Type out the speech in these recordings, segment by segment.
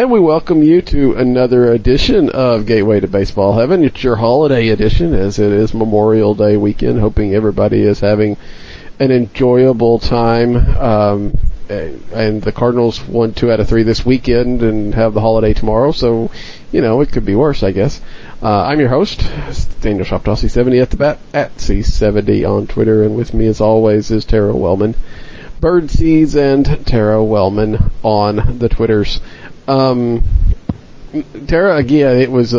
And we welcome you to another edition of Gateway to Baseball Heaven. It's your holiday edition, as it is Memorial Day weekend. Hoping everybody is having an enjoyable time. And the Cardinals won 2 out of 3 this weekend and have the holiday tomorrow, so, it could be worse, I guess. I'm your host, Daniel Shoptaw, C70 at the bat, at C70 on Twitter, and with me as always is Tara Wellman. Birdseeds and Tara Wellman on the Twitters. Tara, again, it was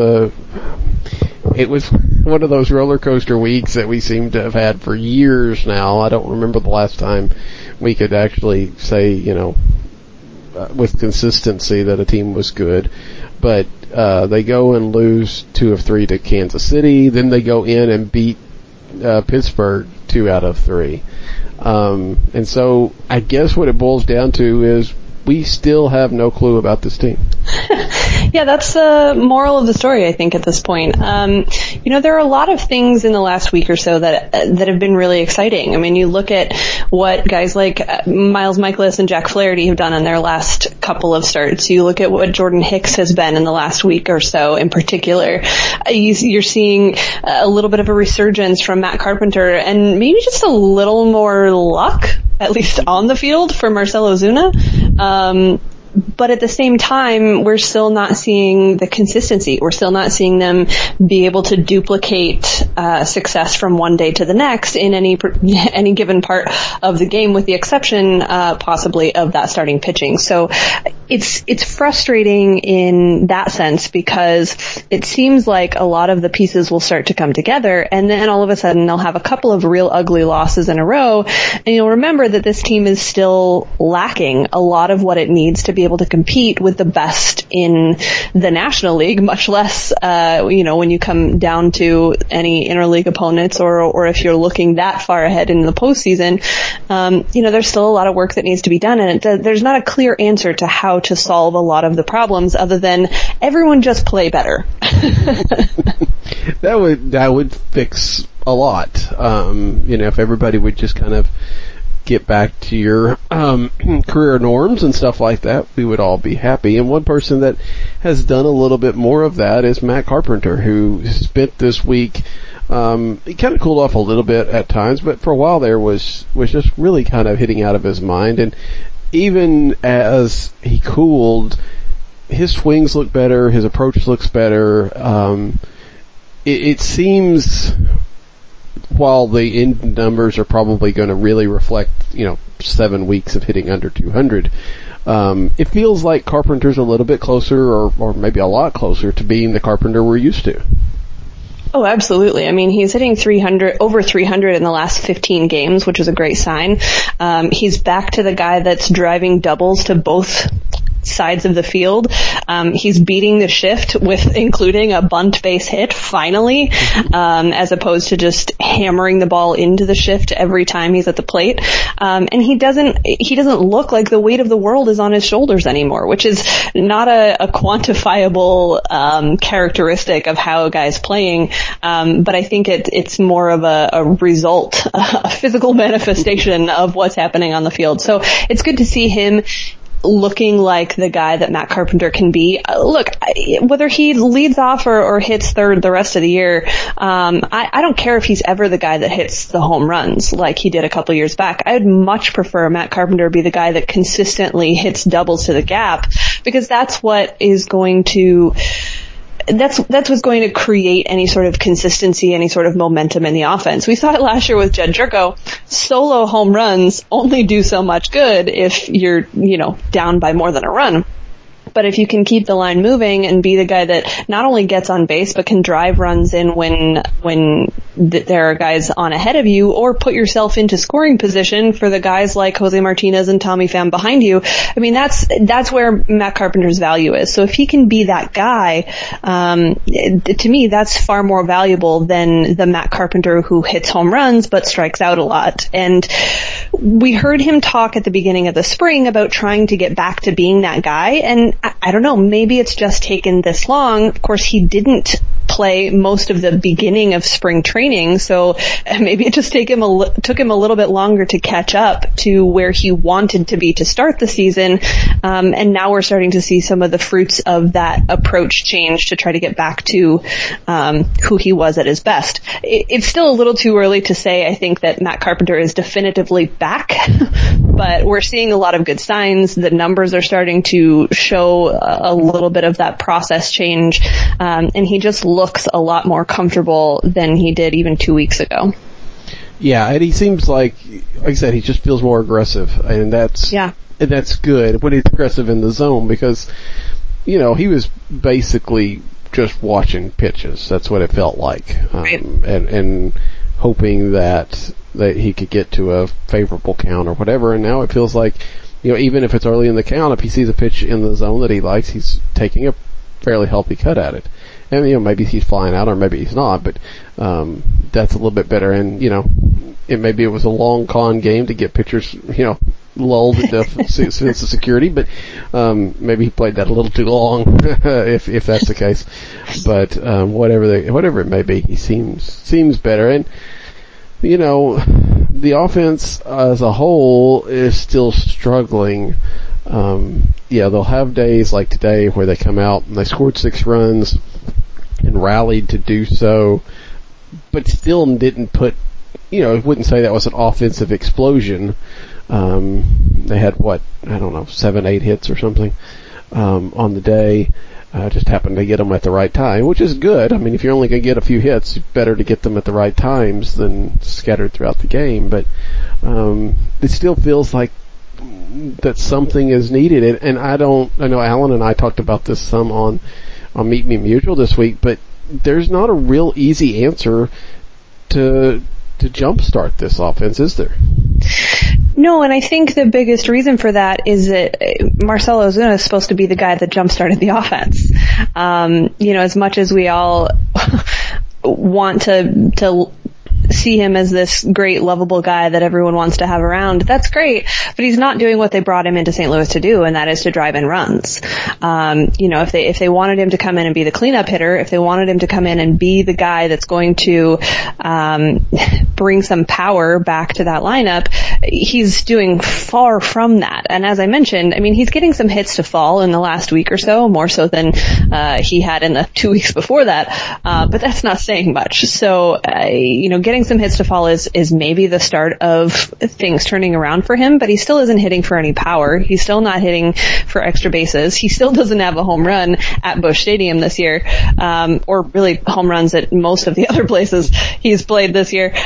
one of those roller coaster weeks that we seem to have had for years now. I don't remember the last time we could actually say, with consistency that a team was good. But they go and lose 2 of 3 to Kansas City. Then they go in and beat Pittsburgh 2 out of 3. And so I guess what it boils down to is we still have no clue about this team. Yeah, that's the moral of the story, I think, at this point. There are a lot of things in the last week or so that have been really exciting. I mean, you look at what guys like Miles Mikolas and Jack Flaherty have done in their last couple of starts. You look at what Jordan Hicks has been in the last week or so in particular. You're seeing a little bit of a resurgence from Matt Carpenter and maybe just a little more luck, at least on the field, for Marcell Ozuna. But at the same time, we're still not seeing the consistency. We're still not seeing them be able to duplicate success from one day to the next in any given part of the game, with the exception possibly of that starting pitching. So it's frustrating in that sense, because it seems like a lot of the pieces will start to come together, and then all of a sudden they'll have a couple of real ugly losses in a row, and you'll remember that this team is still lacking a lot of what it needs to be able to compete with the best in the National League, much less, when you come down to any interleague opponents, or if you're looking that far ahead in the postseason. There's still a lot of work that needs to be done, and there's not a clear answer to how to solve a lot of the problems other than everyone just play better. That would fix a lot. If everybody would just kind of get back to your career norms and stuff like that, we would all be happy. And one person that has done a little bit more of that is Matt Carpenter, who spent this week, he kind of cooled off a little bit at times, but for a while there was just really kind of hitting out of his mind. And even as he cooled, his swings look better, his approach looks better. It seems, while the end numbers are probably going to really reflect, 7 weeks of hitting under 200, it feels like Carpenter's a little bit closer, or maybe a lot closer to being the Carpenter we're used to. Oh, absolutely. I mean, he's hitting over 300 in the last 15 games, which is a great sign. He's back to the guy that's driving doubles to both sides of the field. He's beating the shift with including a bunt base hit, finally, as opposed to just hammering the ball into the shift every time he's at the plate. And he doesn't look like the weight of the world is on his shoulders anymore, which is not a quantifiable characteristic of how a guy's playing. But I think it's more of a result, a physical manifestation of what's happening on the field. So it's good to see him looking like the guy that Matt Carpenter can be. Look, whether he leads off or hits third the rest of the year, I don't care if he's ever the guy that hits the home runs like he did a couple years back. I would much prefer Matt Carpenter be the guy that consistently hits doubles to the gap, because that's what is going to that's what's going to create any sort of consistency, any sort of momentum in the offense. We saw it last year with Jed Jerko. Solo home runs only do so much good if you're, down by more than a run. But if you can keep the line moving and be the guy that not only gets on base but can drive runs in when there are guys on ahead of you, or put yourself into scoring position for the guys like Jose Martinez and Tommy Pham behind you, I mean, that's where Matt Carpenter's value is. So if he can be that guy, to me, that's far more valuable than the Matt Carpenter who hits home runs but strikes out a lot. And we heard him talk at the beginning of the spring about trying to get back to being that guy, and I don't know, maybe it's just taken this long. Of course, he didn't play most of the beginning of spring training, so maybe it just took him a little bit longer to catch up to where he wanted to be to start the season, and now we're starting to see some of the fruits of that approach change to try to get back to who he was at his best. It's still a little too early to say, I think, that Matt Carpenter is definitively back, but we're seeing a lot of good signs. The numbers are starting to show a little bit of that process change, and he just looks a lot more comfortable than he did even 2 weeks ago. Yeah, and he seems like I said, he just feels more aggressive, and that's good when he's aggressive in the zone, because, you know, he was basically just watching pitches. That's what it felt like, right. and hoping that he could get to a favorable count or whatever. And now it feels like, you know, even if it's early in the count, if he sees a pitch in the zone that he likes, he's taking a fairly healthy cut at it. And, you know, maybe he's flying out or maybe he's not, but that's a little bit better. And, you know, maybe it was a long con game to get pitchers, you know, lulled into sense of security, but maybe he played that a little too long, if that's the case. But whatever it may be, he seems better. And, you know, the offense as a whole is still struggling. Yeah, they'll have days like today where they come out and they scored 6 runs and rallied to do so, but still didn't put, you know, I wouldn't say that was an offensive explosion. They had 7, 8 hits or something on the day. Just happened to get them at the right time, which is good. I mean, if you're only going to get a few hits, it's better to get them at the right times than scattered throughout the game. But it still feels like that something is needed. And I know Alan and I talked about this some on Meet Me Mutual this week, but there's not a real easy answer to jumpstart this offense, is there? No, and I think the biggest reason for that is that Marcell Ozuna is supposed to be the guy that jump-started the offense. You know, as much as we all want to see him as this great, lovable guy that everyone wants to have around, that's great, but he's not doing what they brought him into St. Louis to do, and that is to drive in runs. You know, if they wanted him to come in and be the cleanup hitter, if they wanted him to come in and be the guy that's going to bring some power back to that lineup, he's doing far from that. And as I mentioned, I mean, he's getting some hits to fall in the last week or so, more so than he had in the 2 weeks before that, but that's not saying much. So, you know, getting some hits to fall is maybe the start of things turning around for him, but he still isn't hitting for any power. He's still not hitting for extra bases. He still doesn't have a home run at Busch Stadium this year, or really home runs at most of the other places he's played this year.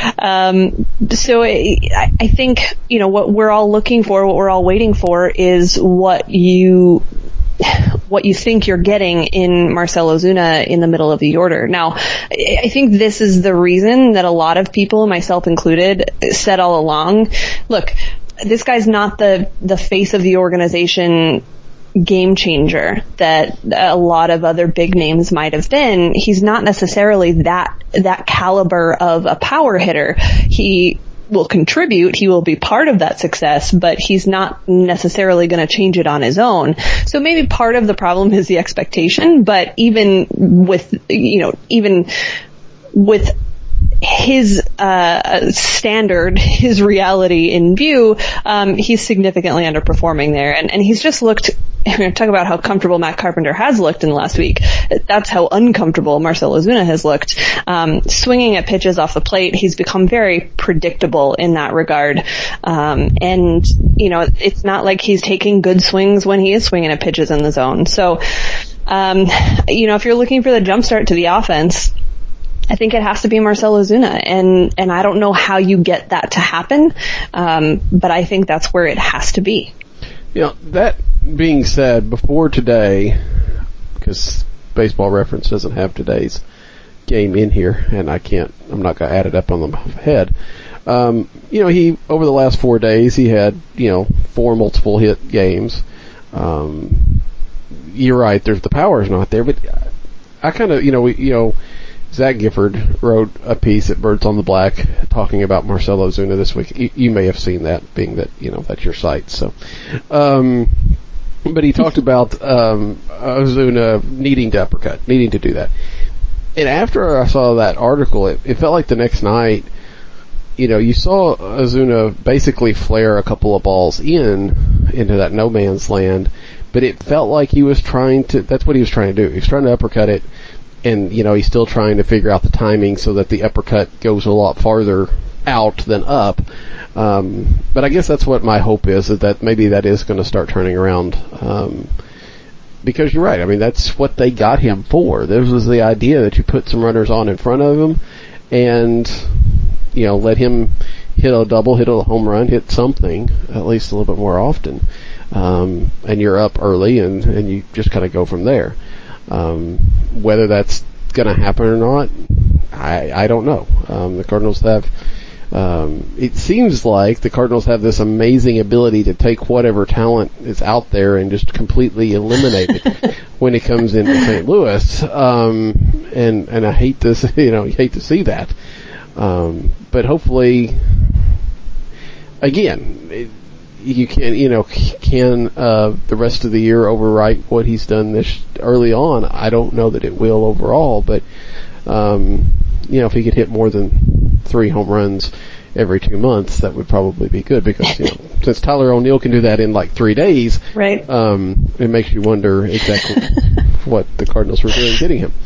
So I think, you know, what we're all looking for, what we're all waiting for is what you think you're getting in Marcell Ozuna in the middle of the order. Now, I think this is the reason that a lot of people, myself included, said all along, look, this guy's not the face of the organization game changer that a lot of other big names might have been. He's not necessarily that caliber of a power hitter. He will contribute, he will be part of that success, but he's not necessarily going to change it on his own. So maybe part of the problem is the expectation, but even with his standard, his reality in view, he's significantly underperforming there, and he's just looked. Talk about how comfortable Matt Carpenter has looked in the last week. That's how uncomfortable Marcell Ozuna has looked. Swinging at pitches off the plate, he's become very predictable in that regard. And, you know, it's not like he's taking good swings when he is swinging at pitches in the zone. So, you know, if you're looking for the jumpstart to the offense, I think it has to be Marcell Ozuna, and I don't know how you get that to happen, but I think that's where it has to be. You know, that being said, before today, because Baseball Reference doesn't have today's game in here, and I'm not going to add it up on the head. You know, he, over the last 4 days, he had, 4 multiple hit games. You're right, the power's not there, but I kind of, Zach Gifford wrote a piece at Birds on the Black talking about Marcell Ozuna this week. You may have seen that, being that, that's your site. So, but he talked about Ozuna needing to uppercut, needing to do that. And after I saw that article, it felt like the next night, you saw Ozuna basically flare a couple of balls into that no man's land, but it felt like he was that's what he was trying to do. He was trying to uppercut it, and, he's still trying to figure out the timing so that the uppercut goes a lot farther out than up. But I guess that's what my hope is that maybe that is going to start turning around. Because you're right. I mean, that's what they got him for. This was the idea that you put some runners on in front of him and, let him hit a double, hit a home run, hit something, at least a little bit more often. And you're up early and you just kind of go from there. Whether that's going to happen or not, I don't know. The Cardinals have, it seems like the Cardinals have this amazing ability to take whatever talent is out there and just completely eliminate it when it comes into St. Louis. And I hate this, you hate to see that. But hopefully, again, you can the rest of the year overwrite what he's done this early on? I don't know that it will overall, but if he could hit more than 3 home runs every 2 months, that would probably be good because since Tyler O'Neill can do that in like 3 days, right? It makes you wonder exactly what the Cardinals were doing getting him.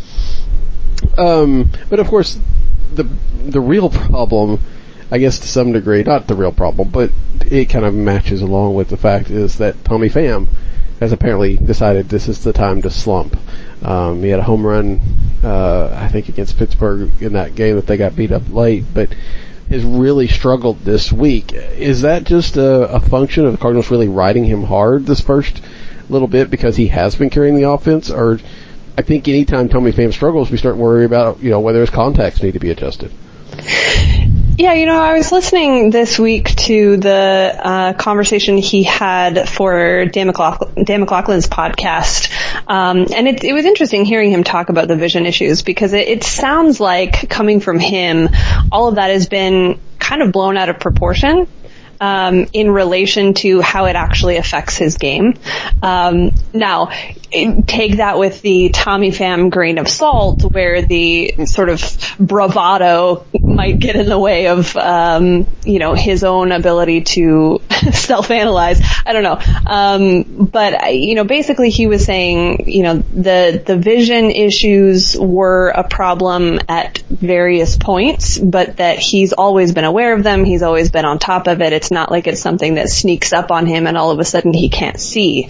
But of course, the real problem, I guess to some degree, not the real problem, but it kind of matches along with the fact is that Tommy Pham has apparently decided this is the time to slump. He had a home run, I think against Pittsburgh in that game that they got beat up late, but has really struggled this week. Is that just a function of the Cardinals really riding him hard this first little bit because he has been carrying the offense? Or I think anytime Tommy Pham struggles, we start worrying about, whether his contacts need to be adjusted. Yeah, I was listening this week to the conversation he had for Dan McLaughlin's podcast, and it was interesting hearing him talk about the vision issues because it sounds like coming from him, all of that has been kind of blown out of proportion. In relation to how it actually affects his game. Now, take that with the Tommy Pham grain of salt, where the sort of bravado might get in the way of, his own ability to self-analyze. I don't know. But, basically he was saying, the vision issues were a problem at various points, but that he's always been aware of them. He's always been on top of it. It's not like it's something that sneaks up on him and all of a sudden he can't see.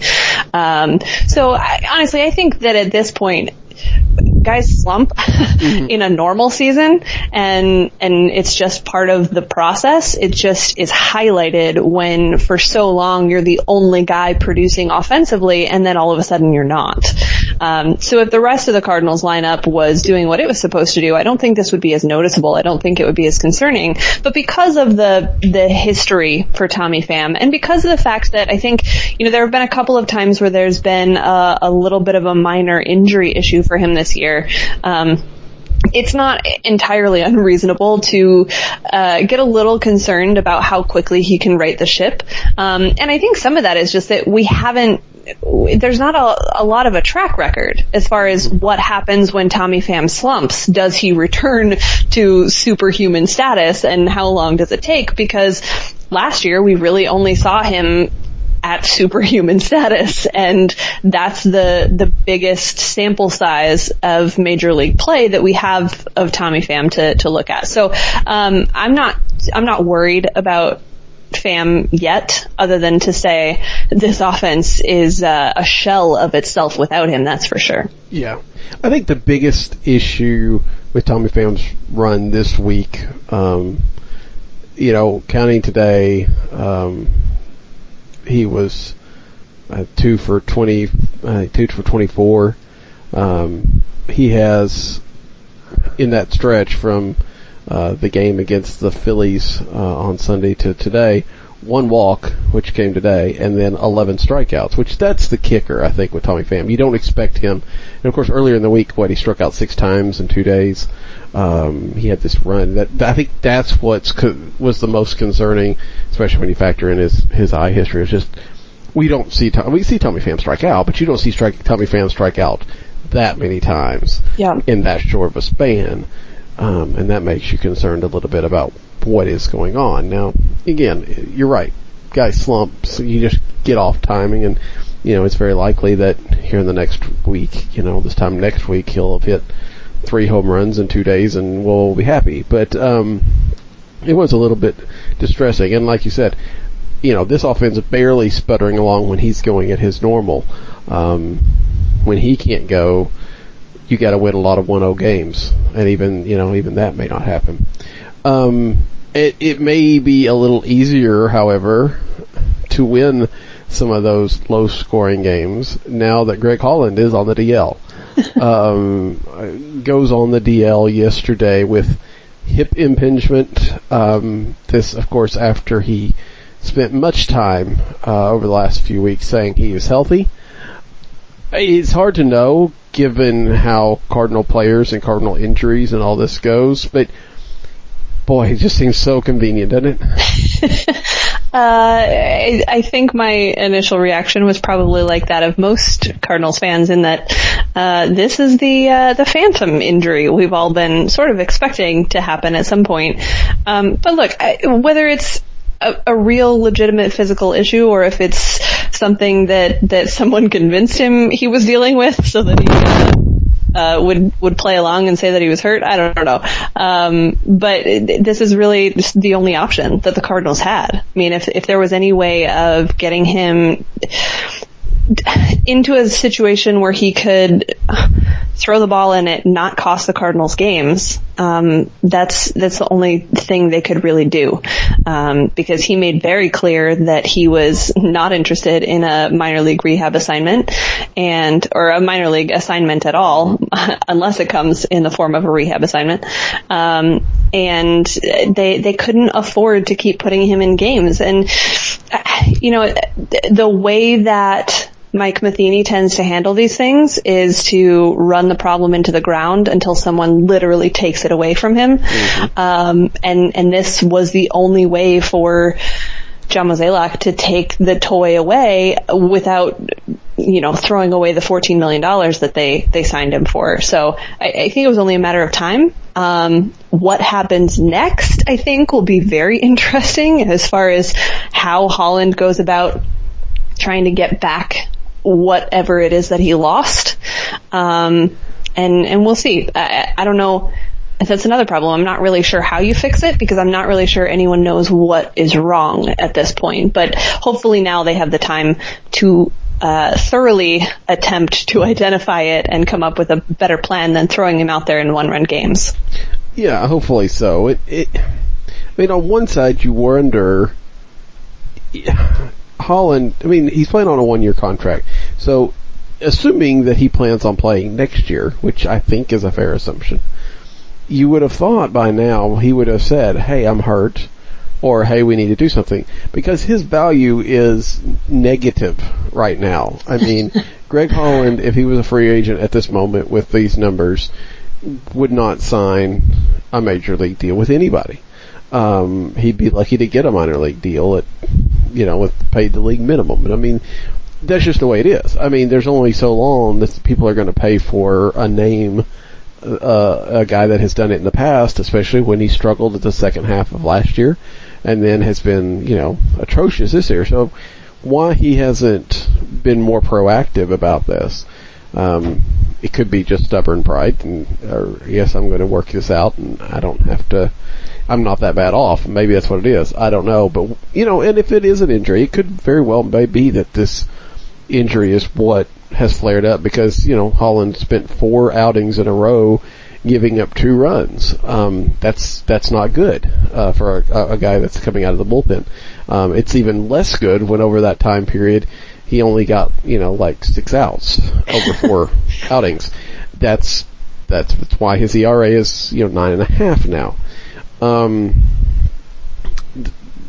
So honestly, I think that at this point, guys slump in a normal season, and it's just part of the process. It just is highlighted when for so long you're the only guy producing offensively, and then all of a sudden you're not. So if the rest of the Cardinals lineup was doing what it was supposed to do, I don't think this would be as noticeable. I don't think it would be as concerning. But because of the history for Tommy Pham, and because of the fact that I think, there have been a couple of times where there's been a little bit of a minor injury issue for him this year, it's not entirely unreasonable to get a little concerned about how quickly he can right the ship. And I think some of that is just that there's not a lot of a track record as far as what happens when Tommy Pham slumps. Does he return to superhuman status, and how long does it take? Because last year we really only saw him at superhuman status, and that's the biggest sample size of major league play that we have of Tommy Pham to look at. So I'm not worried about Pham yet, other than to say this offense is a shell of itself without him, that's for sure. Yeah. I think the biggest issue with Tommy Pham's run this week, counting today, he was 2 for 24. He has, in that stretch from the game against the Phillies on Sunday to today, 1 walk, which came today, and then 11 strikeouts, which that's the kicker, I think, with Tommy Pham. You don't expect him. And of course, earlier in the week, he struck out 6 times in 2 days. He had this run. I think that's was the most concerning, especially when you factor in his eye history. It's just, we see Tommy Pham strike out, but you don't see Tommy Pham strike out that many times in that short of a span. And that makes you concerned a little bit about what is going on. Now, again, you're right. Guys slump, so you just get off timing, and, it's very likely that here in the next week, this time next week, he'll have hit 3 home runs in 2 days, and we'll be happy. But, it was a little bit distressing, and like you said, this offense is barely sputtering along when he's going at his normal. When he can't go, you got to win a lot of 1-0 games, and even that may not happen. It may be a little easier, however, to win some of those low-scoring games now that Greg Holland is on the DL. Goes on the DL yesterday with hip impingement. This, of course, after he spent much time over the last few weeks saying he is healthy. It's hard to know, given how Cardinal players and Cardinal injuries and all this goes, but boy, it just seems so convenient, doesn't it? I think my initial reaction was probably like that of most Cardinals fans, in that this is the phantom injury we've all been sort of expecting to happen at some point. But look, whether it's a real legitimate physical issue, or if it's something that someone convinced him he was dealing with so that he would play along and say that he was hurt, I don't know. But this is really just the only option that the Cardinals had. I mean, if there was any way of getting him into a situation where he could throw the ball in it, not cost the Cardinals games, that's the only thing they could really do. Because he made very clear that he was not interested in a minor league rehab assignment, or a minor league assignment at all, unless it comes in the form of a rehab assignment. And they couldn't afford to keep putting him in games. And, the way that Mike Matheny tends to handle these things is to run the problem into the ground until someone literally takes it away from him. Mm-hmm. And this was the only way for John Mozeliak to take the toy away without, throwing away the $14 million that they signed him for. So I think it was only a matter of time. What happens next, I think, will be very interesting as far as how Holland goes about trying to get back whatever it is that he lost. And we'll see. I don't know if that's another problem. I'm not really sure how you fix it, because I'm not really sure anyone knows what is wrong at this point. But hopefully now they have the time to thoroughly attempt to identify it and come up with a better plan than throwing him out there in 1-run games. Yeah, hopefully so. I mean, on one side you wonder, Holland, he's playing on a 1-year contract. So, assuming that he plans on playing next year, which I think is a fair assumption, you would have thought by now he would have said, hey, I'm hurt, or hey, we need to do something, because his value is negative right now. Greg Holland, if he was a free agent at this moment with these numbers, would not sign a major league deal with anybody. He'd be lucky to get a minor league deal at, with paid the league minimum. But that's just the way it is. There's only so long that people are going to pay for a name, a guy that has done it in the past, especially when he struggled at the second half of last year, and then has been, atrocious this year. So why he hasn't been more proactive about this? It could be just stubborn pride, or yes, I'm going to work this out, and I'm not that bad off. Maybe that's what it is. I don't know. But, and if it is an injury, it could very well be that this injury is what has flared up, because, Holland spent 4 outings in a row giving up 2 runs. That's not good, for a guy that's coming out of the bullpen. It's even less good when over that time period he only got, 6 outs over 4 outings. That's why his ERA is, 9.5 now.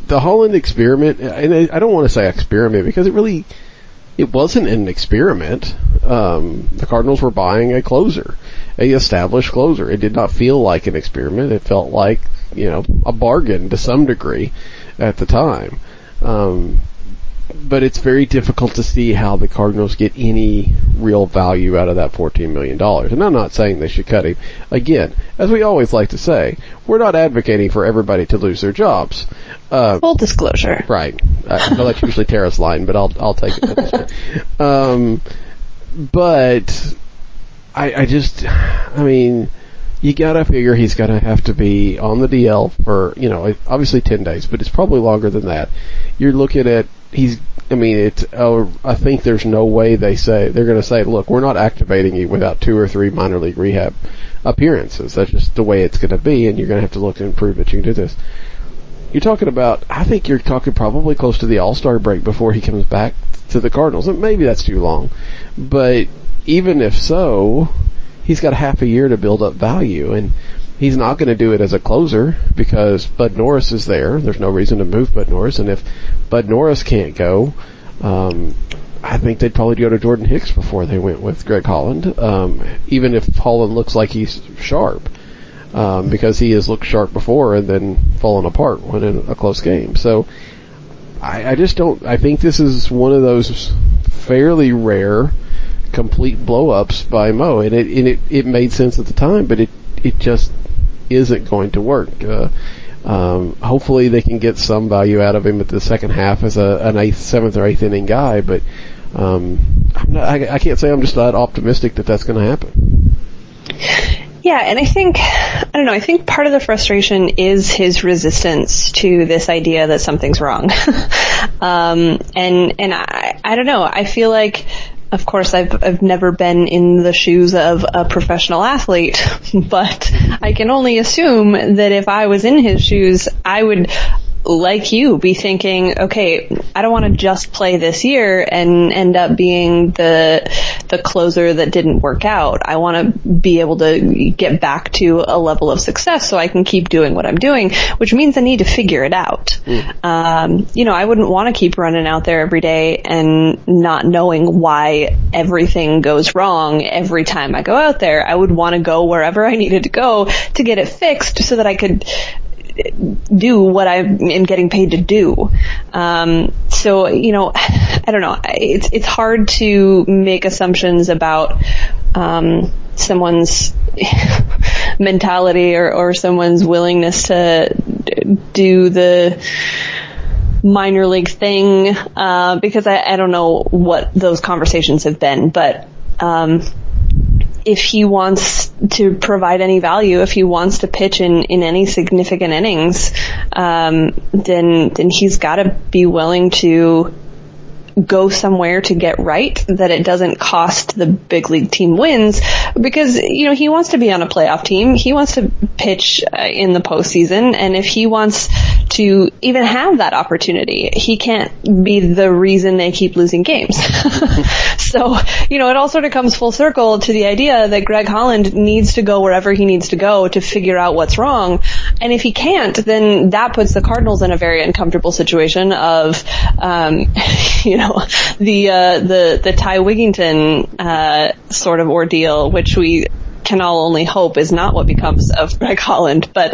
the Holland experiment, and I don't want to say experiment because it wasn't an experiment. The Cardinals were buying a closer, a established closer. It did not feel like an experiment. It felt like, a bargain to some degree at the time. But it's very difficult to see how the Cardinals get any real value out of that $14 million. And I'm not saying they should cut him. Again, as we always like to say, we're not advocating for everybody to lose their jobs. Full disclosure. Right. I know that's usually Tara's line, but I'll take it. But I mean, you gotta figure he's gonna have to be on the DL for, obviously 10 days, but it's probably longer than that. You're looking at, I think there's no way they're gonna say, look, we're not activating you without 2 or 3 minor league rehab appearances. That's just the way it's gonna be, and you're gonna have to look and prove that you can do this. I think you're talking probably close to the All-Star break before he comes back to the Cardinals. And maybe that's too long, but even if so, he's got half a year to build up value, and he's not going to do it as a closer because Bud Norris is there. There's no reason to move Bud Norris, and if Bud Norris can't go, I think they'd probably go to Jordan Hicks before they went with Greg Holland, even if Holland looks like he's sharp, because he has looked sharp before and then fallen apart when in a close game. So I think this is one of those fairly rare complete blow-ups by Mo, and it made sense at the time, but it just isn't going to work. Hopefully they can get some value out of him at the second half as an 7th or 8th inning guy, but I can't say I'm just that optimistic that that's going to happen. Yeah, and I think part of the frustration is his resistance to this idea that something's wrong. And I don't know, I feel like, of course, I've never been in the shoes of a professional athlete, but I can only assume that if I was in his shoes, I would, like you, be thinking, okay, I don't want to just play this year and end up being the closer that didn't work out. I want to be able to get back to a level of success so I can keep doing what I'm doing, which means I need to figure it out. I wouldn't want to keep running out there every day and not knowing why everything goes wrong every time I go out there. I would want to go wherever I needed to go to get it fixed so that I could do what I am getting paid to do. So, I don't know. It's hard to make assumptions about someone's mentality or someone's willingness to do the minor league thing, because I don't know what those conversations have been, but if he wants to provide any value, if he wants to pitch in any significant innings, then he's got to be willing to go somewhere to get right, that it doesn't cost the big league team wins, because, he wants to be on a playoff team. He wants to pitch in the postseason, and if he wants to even have that opportunity, he can't be the reason they keep losing games. So, it all sort of comes full circle to the idea that Greg Holland needs to go wherever he needs to go to figure out what's wrong. And if he can't, then that puts the Cardinals in a very uncomfortable situation of, the Ty Wigginton, sort of ordeal, which we can all only hope is not what becomes of Greg Holland. But,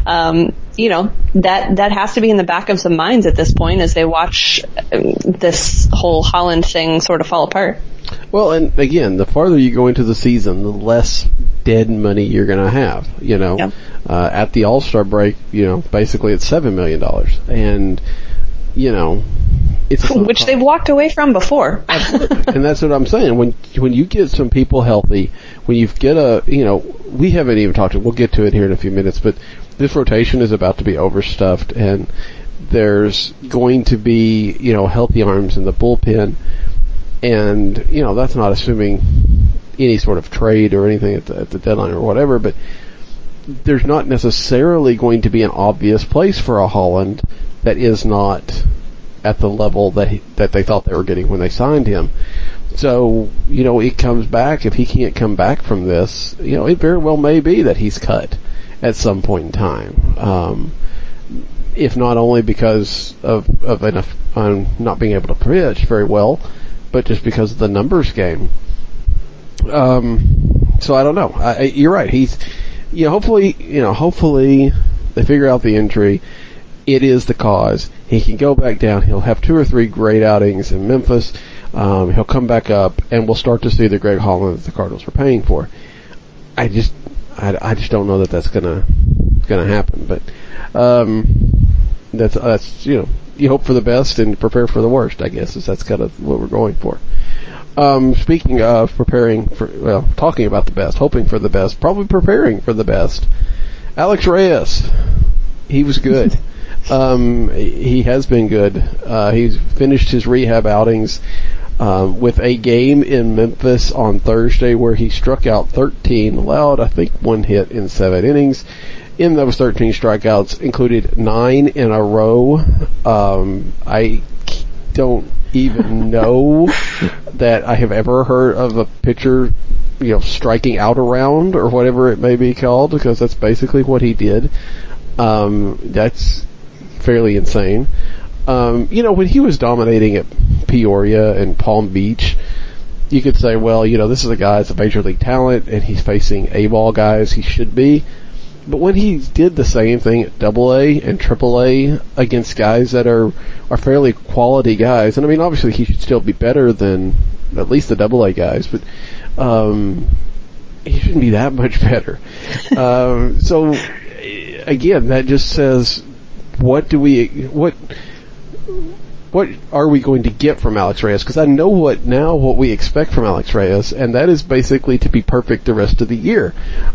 that has to be in the back of some minds at this point as they watch this whole Holland thing sort of fall apart. Well, and again, the farther you go into the season, the less dead money you're going to have, Yep. At the All-Star break, basically it's $7 million. And, it's which they've walked away from before. And that's what I'm saying. When you get some people healthy, when you get we haven't even talked we'll get to it here in a few minutes, but this rotation is about to be overstuffed, and there's going to be, healthy arms in the bullpen. And, that's not assuming any sort of trade or anything at the deadline or whatever, but there's not necessarily going to be an obvious place for a Holland that is not at the level that they thought they were getting when they signed him. So, it comes back, if he can't come back from this, it very well may be that he's cut at some point in time. if not only because of not being able to pitch very well, but just because of the numbers game. So I don't know. You're right. He's, hopefully they figure out the injury. It is the cause. He can go back down. He'll have 2 or 3 great outings in Memphis. He'll come back up, and we'll start to see the Greg Holland that the Cardinals were paying for. I just don't know that that's gonna happen. But that's you hope for the best and prepare for the worst. I guess that's kind of what we're going for. Speaking of talking about the best, hoping for the best, probably preparing for the best. Alex Reyes, he was good. He has been good. He's finished his rehab outings with a game in Memphis on Thursday where he struck out 13, allowed, I think, 1 hit in 7 innings. In those 13 strikeouts, included 9 in a row. I don't even know that I have ever heard of a pitcher, striking out a round or whatever it may be called, because that's basically what he did. That's fairly insane. When he was dominating at Peoria and Palm Beach, you could say, well, this is a guy that's a major league talent and he's facing A-ball guys he should be. But when he did the same thing at AA and AAA against guys that are fairly quality guys, and I mean, obviously he should still be better than at least the AA guys, but he shouldn't be that much better. So again, that just says, what are we going to get from Alex Reyes? Because I know what we expect from Alex Reyes, and that is basically to be perfect the rest of the year.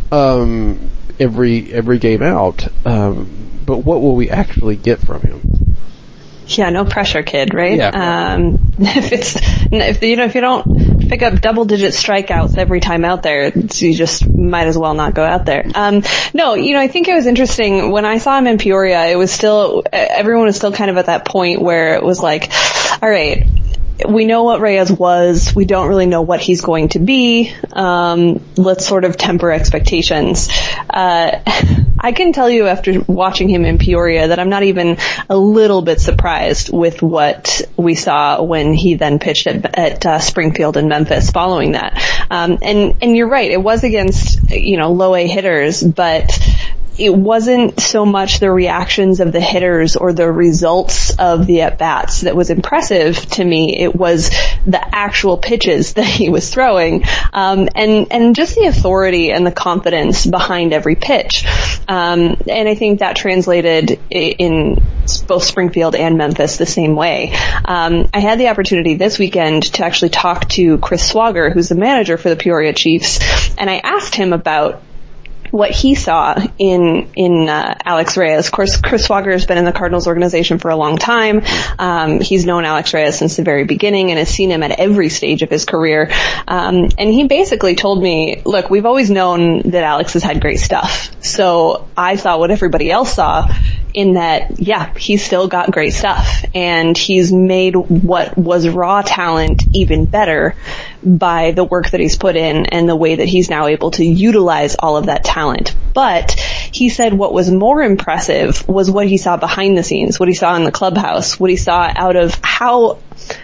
Every game out. But what will we actually get from him? Yeah, no pressure, kid, right? Yeah. If you don't pick up double-digit strikeouts every time out there, you just might as well not go out there. No, I think it was interesting when I saw him in Peoria. It was still, everyone was still kind of at that point where it was like, all right, we know what Reyes was. We don't really know what he's going to be. Let's sort of temper expectations. I can tell you after watching him in Peoria that I'm not even a little bit surprised with what we saw when he then pitched at Springfield and Memphis following that. And you're right. It was against, low A hitters, but it wasn't so much the reactions of the hitters or the results of the at-bats that was impressive to me. It was the actual pitches that he was throwing, and just the authority and the confidence behind every pitch. And I think that translated in both Springfield and Memphis the same way. I had the opportunity this weekend to actually talk to Chris Swager, who's the manager for the Peoria Chiefs, and I asked him about what he saw in Alex Reyes. Of course, Chris Swager has been in the Cardinals organization for a long time. He's known Alex Reyes since the very beginning and has seen him at every stage of his career. And he basically told me, look, we've always known that Alex has had great stuff. So I saw what everybody else saw in that, yeah, he's still got great stuff. And he's made what was raw talent even better by the work that he's put in and the way that he's now able to utilize all of that talent. But he said what was more impressive was what he saw behind the scenes, what he saw in the clubhouse, what he saw out of how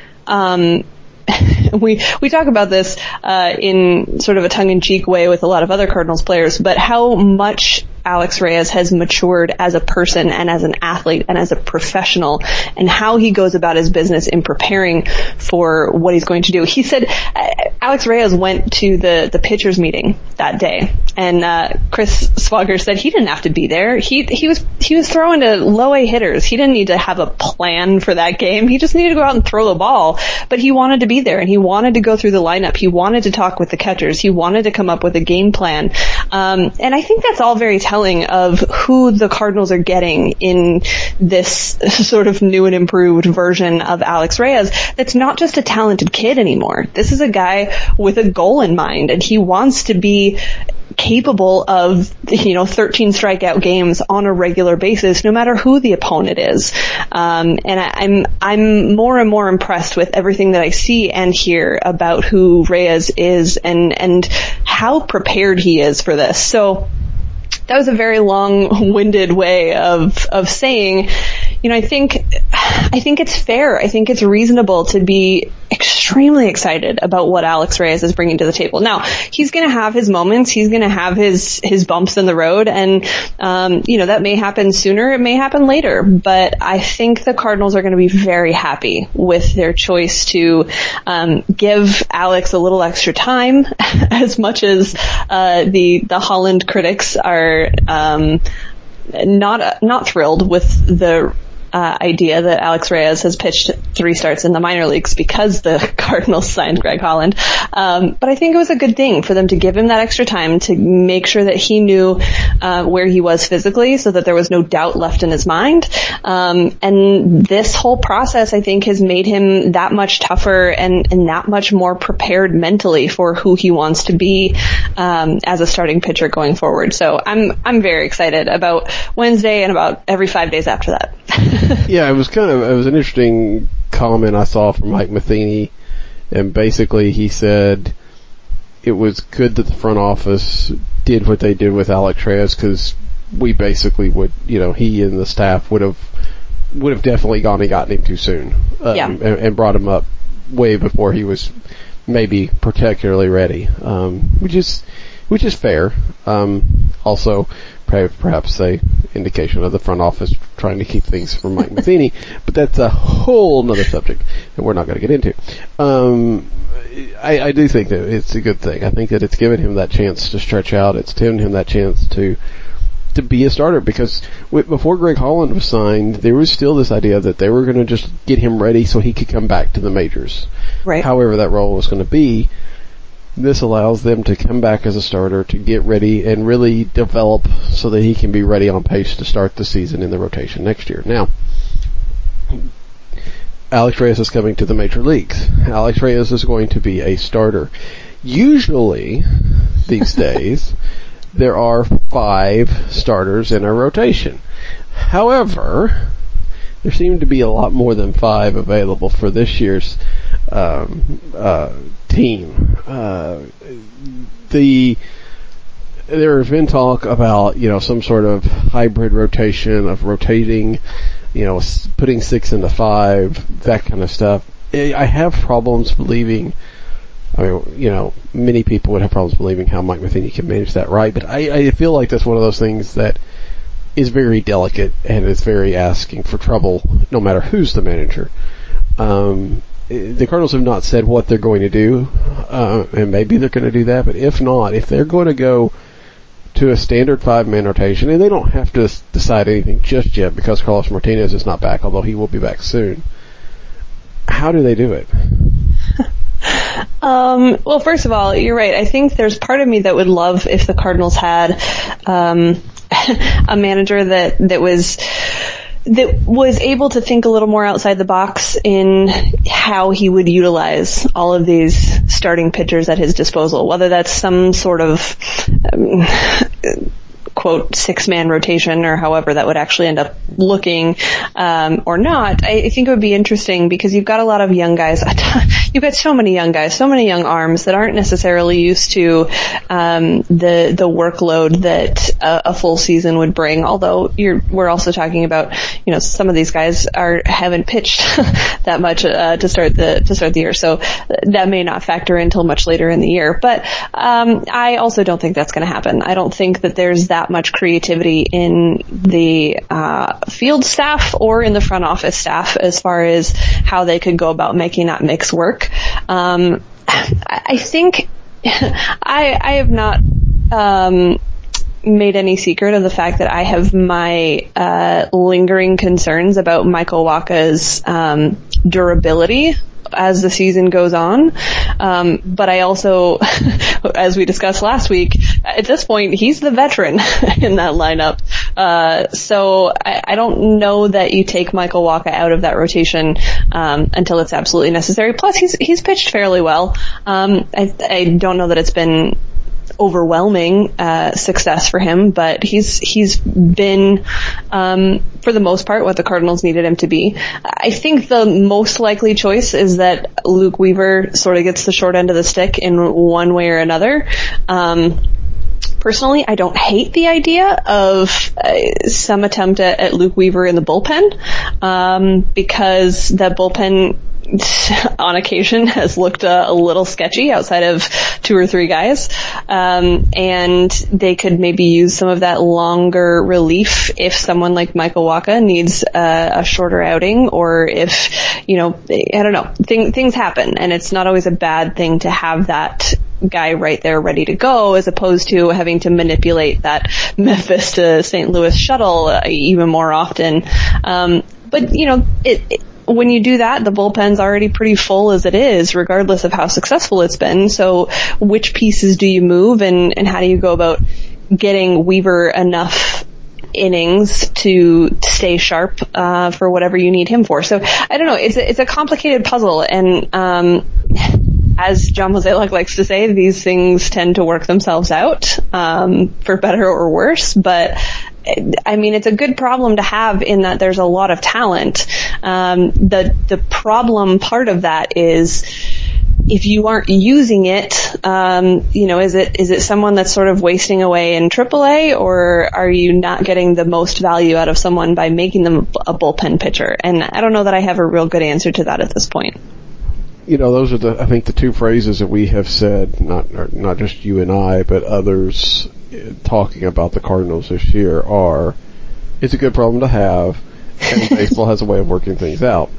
we talk about this in sort of a tongue-in-cheek way with a lot of other Cardinals players, but how much Alex Reyes has matured as a person and as an athlete and as a professional, and how he goes about his business in preparing for what he's going to do. He said Alex Reyes went to the pitchers meeting that day, and Chris Swager said he didn't have to be there. He was throwing to low A hitters. He didn't need to have a plan for that game. He just needed to go out and throw the ball, but he wanted to be there, and he wanted to go through the lineup. He wanted to talk with the catchers. He wanted to come up with a game plan. And I think that's all very telling of who the Cardinals are getting in this sort of new and improved version of Alex Reyes. That's not just a talented kid anymore. This is a guy with a goal in mind, and he wants to be capable of, 13 strikeout games on a regular basis, no matter who the opponent is. And I'm more and more impressed with everything that I see and hear about who Reyes is and how prepared he is for this. So that was a very long-winded way of saying, I think it's fair. I think it's reasonable to be extremely excited about what Alex Reyes is bringing to the table. Now, he's going to have his moments. He's going to have his bumps in the road, and that may happen sooner. It may happen later. But I think the Cardinals are going to be very happy with their choice to give Alex a little extra time, as much as the Holland critics are not thrilled with the idea that Alex Reyes has pitched 3 starts in the minor leagues because the Cardinals signed Greg Holland. But I think it was a good thing for them to give him that extra time to make sure that he knew where he was physically, so that there was no doubt left in his mind. And this whole process, I think, has made him that much tougher and that much more prepared mentally for who he wants to be as a starting pitcher going forward. So I'm very excited about Wednesday and about every 5 days after that. Yeah, it was an interesting comment I saw from Mike Matheny, and basically he said it was good that the front office did what they did with Alex Reyes, because we basically would, he and the staff would have definitely gone and gotten him too soon, and brought him up way before he was maybe particularly ready, which is fair. Also, perhaps a indication of the front office trying to keep things from Mike Matheny, but that's a whole nother subject that we're not going to get into. I do think that it's a good thing. I think that it's given him that chance to stretch out. It's given him that chance to be a starter, because before Greg Holland was signed, there was still this idea that they were going to just get him ready so he could come back to the majors. Right. However that role was going to be. This allows them to come back as a starter, to get ready and really develop so that he can be ready on pace to start the season in the rotation next year. Now, Alex Reyes is coming to the major leagues. Alex Reyes is going to be a starter. Usually, these days, there are 5 starters in a rotation. However, there seem to be a lot more than 5 available for this year's team. There has been talk about, some sort of hybrid rotation of rotating, putting 6 into 5, that kind of stuff. I have problems believing, many people would have problems believing how Mike Matheny can manage that right, but I feel like that's one of those things that is very delicate and is very asking for trouble no matter who's the manager. The Cardinals have not said what they're going to do, and maybe they're going to do that, but if not, if they're going to go to a standard 5-man rotation, and they don't have to decide anything just yet because Carlos Martinez is not back, although he will be back soon, how do they do it? Well, first of all, you're right. I think there's part of me that would love if the Cardinals had a manager that was able to think a little more outside the box in how he would utilize all of these starting pitchers at his disposal, whether that's some sort of quote 6-man rotation or however that would actually end up looking or not. I think it would be interesting because you've got a lot of young guys. You've got so many young guys, so many young arms that aren't necessarily used to the workload that a full season would bring. Although we're also talking about, some of these guys haven't pitched that much to start the year, so that may not factor in until much later in the year. But I also don't think that's going to happen. I don't think that there's that much creativity in the field staff or in the front office staff as far as how they could go about making that mix work. I think I have not made any secret of the fact that I have my lingering concerns about Michael Wacha's durability as the season goes on. But I also, as we discussed last week, at this point, he's the veteran in that lineup. So I don't know that you take Michael Wacha out of that rotation until it's absolutely necessary. Plus, he's pitched fairly well. I don't know that it's been overwhelming success for him, but he's been for the most part what the Cardinals needed him to be. I think the most likely choice is that Luke Weaver sort of gets the short end of the stick in one way or another. Personally, I don't hate the idea of some attempt at Luke Weaver in the bullpen, because the bullpen on occasion has looked a little sketchy outside of 2 or 3 guys, and they could maybe use some of that longer relief if someone like Michael Wacha needs a shorter outing, or if, I don't know, things happen, and it's not always a bad thing to have that guy right there ready to go, as opposed to having to manipulate that Memphis to St. Louis shuttle even more often. But when you do that, the bullpen's already pretty full as it is, regardless of how successful it's been. So which pieces do you move, and how do you go about getting Weaver enough innings to stay sharp for whatever you need him for? So I don't know. It's a complicated puzzle, and as John Mozeliak likes to say, these things tend to work themselves out, for better or worse. But I mean, it's a good problem to have in that there's a lot of talent. The problem part of that is, if you aren't using it, is it someone that's sort of wasting away in AAA, or are you not getting the most value out of someone by making them a bullpen pitcher? And I don't know that I have a real good answer to that at this point. Those are I think the 2 phrases that we have said, not just you and I, but others talking about the Cardinals this year are, it's a good problem to have, and baseball has a way of working things out.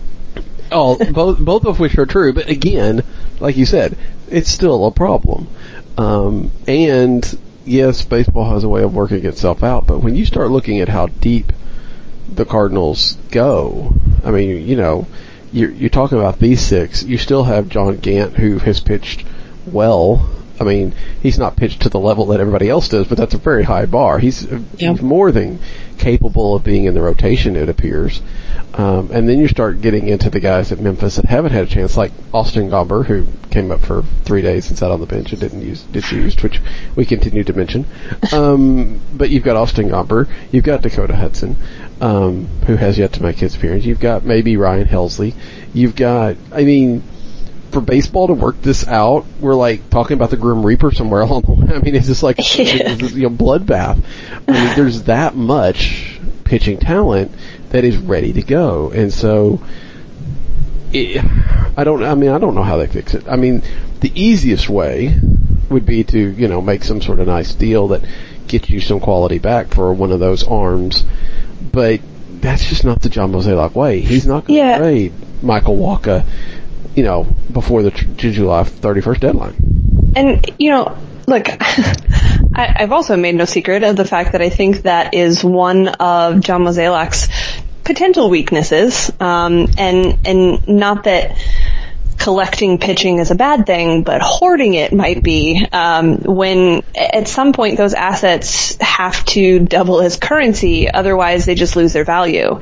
Both of which are true, but again, like you said, it's still a problem. And yes, baseball has a way of working itself out, but when you start looking at how deep the Cardinals go, I mean, you're talking about these 6. You still have John Gant, who has pitched well. I mean, he's not pitched to the level that everybody else does, but that's a very high bar. He's more than capable of being in the rotation, it appears. And then you start getting into the guys at Memphis that haven't had a chance, like Austin Gomber, who came up for 3 days and sat on the bench and didn't use, which we continue to mention. But you've got Austin Gomber, you've got Dakota Hudson, who has yet to make his appearance. You've got maybe Ryan Helsley. You've got, for baseball to work this out, we're like talking about the Grim Reaper somewhere along the way. I mean, it's just like bloodbath. I mean, there's that much pitching talent that is ready to go, and so I don't know how they fix it. I mean, the easiest way would be to make some sort of nice deal that gets you some quality back for one of those arms, but that's just not the John Mozeliak way. He's not going to trade Michael Wacha before the July 31st deadline. And, look, I've also made no secret of the fact that I think that is one of John Mozeliak's potential weaknesses, and not that collecting pitching is a bad thing, but hoarding it might be, when at some point those assets have to double as currency, otherwise they just lose their value.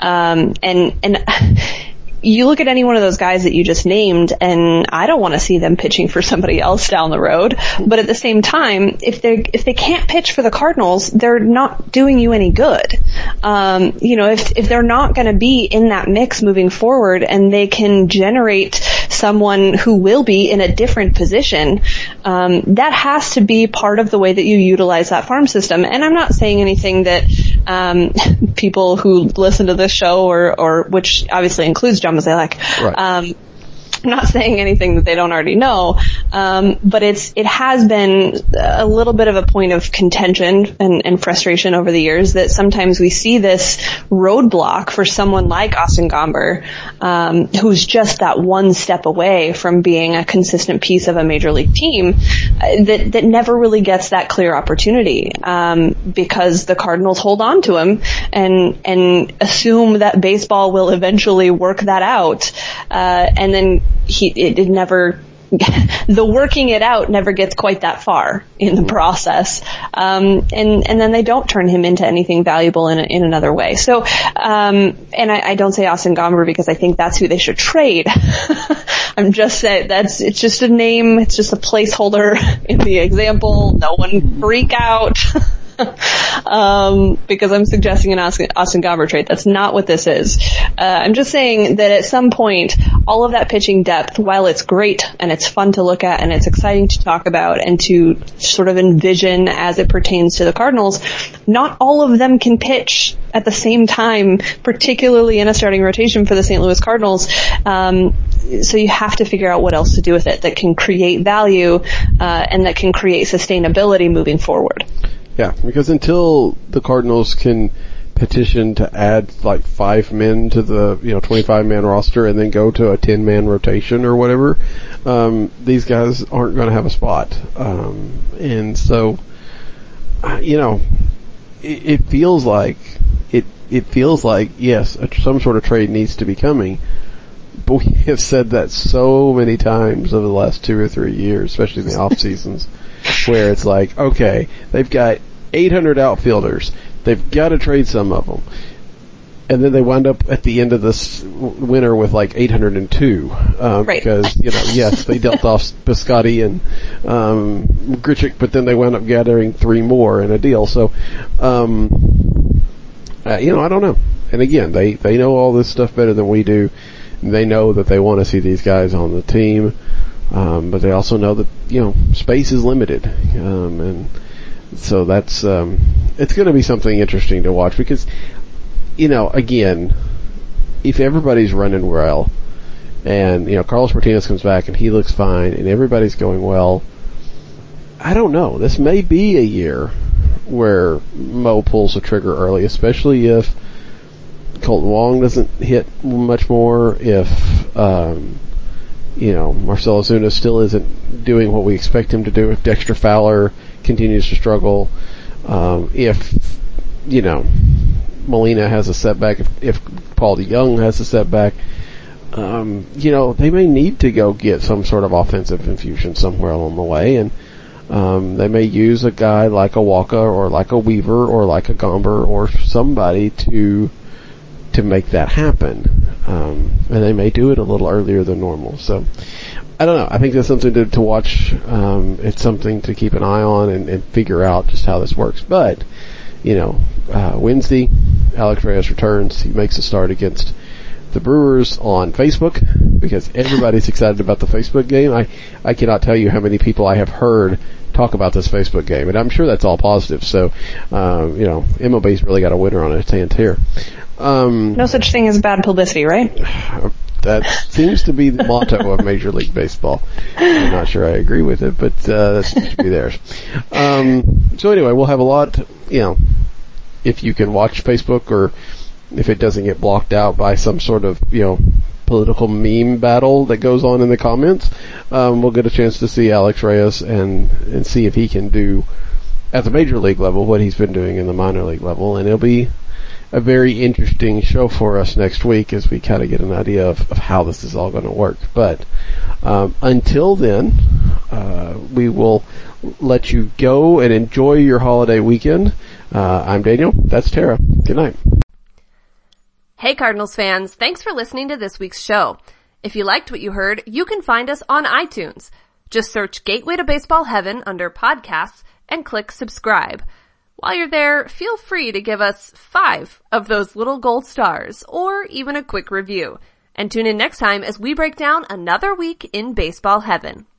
And you look at any one of those guys that you just named, and I don't want to see them pitching for somebody else down the road. But at the same time, if they can't pitch for the Cardinals, they're not doing you any good. If they're not going to be in that mix moving forward, and they can generate someone who will be in a different position, that has to be part of the way that you utilize that farm system. And I'm not saying anything that people who listen to this show, or which obviously includes John Mozeliak, right. I'm not saying anything that they don't already know, but it has been a little bit of a point of contention and frustration over the years that sometimes we see this roadblock for someone like Austin Gomber, who's just that one step away from being a consistent piece of a major league team, that never really gets that clear opportunity, because the Cardinals hold on to him and assume that baseball will eventually work that out, and then it never, the working it out never gets quite that far in the process. And then they don't turn him into anything valuable in another way. So, and I don't say Austin Gomber because I think that's who they should trade. I'm just saying it's just a name. It's just a placeholder in the example. No one freak out. because I'm suggesting an Austin Gomber trade. That's not what this is. I'm just saying that at some point, all of that pitching depth, while it's great and it's fun to look at and it's exciting to talk about and to sort of envision as it pertains to the Cardinals, not all of them can pitch at the same time, particularly in a starting rotation for the St. Louis Cardinals. So you have to figure out what else to do with it that can create value and that can create sustainability moving forward. Yeah, because until the Cardinals can petition to add like 5 men to the 25-man roster and then go to a 10-man rotation or whatever, these guys aren't going to have a spot. And so, it feels like yes, some sort of trade needs to be coming. But we have said that so many times over the last 2 or 3 years, especially in the off seasons, where it's like, okay, they've got 800 outfielders. They've got to trade some of them. And then they wind up at the end of this winter with like 802. Right. Because, yes, they dealt off Piscotty and Grichuk, but then they wound up gathering 3 more in a deal. So, I don't know. And again, they know all this stuff better than we do. They know that they want to see these guys on the team, but they also know that, space is limited. And so that's, it's going to be something interesting to watch because, again, if everybody's running well and, Carlos Martinez comes back and he looks fine and everybody's going well, I don't know. This may be a year where Mo pulls the trigger early, especially if Colton Wong doesn't hit much more, if, Marcell Ozuna still isn't doing what we expect him to do, if Dexter Fowler continues to struggle, if, Molina has a setback, if Paul DeJong has a setback, they may need to go get some sort of offensive infusion somewhere along the way, and they may use a guy like a Walker or like a Weaver or like a Gomber or somebody to make that happen. And they may do it a little earlier than normal. So, I don't know. I think that's something to watch. It's something to keep an eye on and figure out just how this works. But, Wednesday, Alex Reyes returns. He makes a start against the Brewers on Facebook because everybody's excited about the Facebook game. I cannot tell you how many people I have heard talk about this Facebook game, and I'm sure that's all positive. So, MLB's really got a winner on its hands here. No such thing as bad publicity, right? That seems to be the motto of Major League Baseball. I'm not sure I agree with it, but that seems to be theirs. So anyway, we'll have a lot, if you can watch Facebook or if it doesn't get blocked out by some sort of, political meme battle that goes on in the comments, we'll get a chance to see Alex Reyes and see if he can do at the major league level what he's been doing in the minor league level, and it'll be a very interesting show for us next week as we kind of get an idea of how this is all going to work. But until then, we will let you go and enjoy your holiday weekend. I'm Daniel. That's Tara. Good night. Hey Cardinals fans, thanks for listening to this week's show. If you liked what you heard, you can find us on iTunes. Just search Gateway to Baseball Heaven under podcasts and click subscribe. While you're there, feel free to give us 5 of those little gold stars or even a quick review. And tune in next time as we break down another week in baseball heaven.